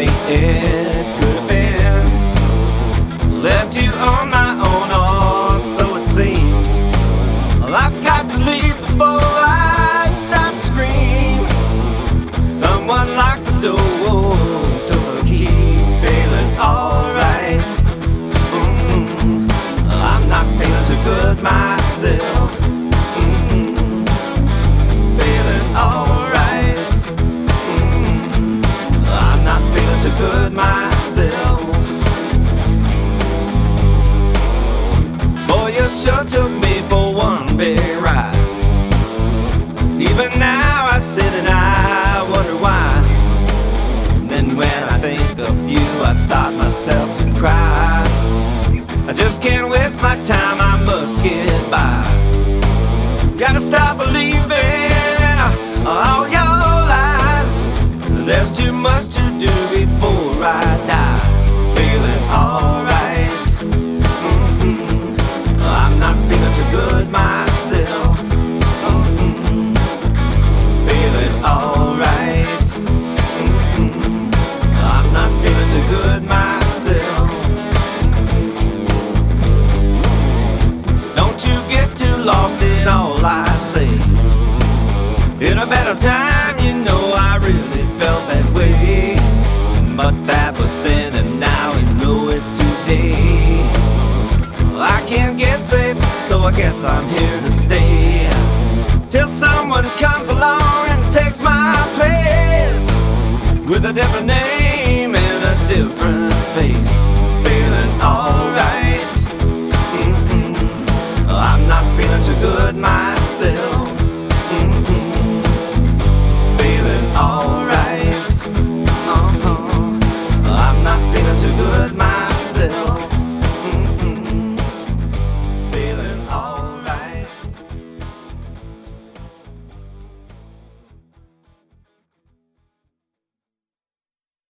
way it could have been. Left you on my own, or so it seems. Well, I've got to leave before I start to scream. Someone locked the door, took the key, feeling alright. I'm not feeling too good myself. Feeling alright. I'm not feeling too good myself. Boy, you sure took me for one big ride. Even now I sit and I wonder why. Then when I think of you, I start myself to cry. I just can't waste my time, I must get by. Gotta stop believing all your lies. There's too much to do before I die. Feeling alright. I'm not feeling too good myself. Feeling alright. I'm not feeling too good myself. Don't you get too lost in all I say. In a better time, you know I really felt that way. But that was then, and now you know it's today. I can't get safe, so I guess I'm here to stay. Till someone comes along and takes my place, with a different name and a different face. Feeling alright. I'm not feeling too good myself. Feeling alright.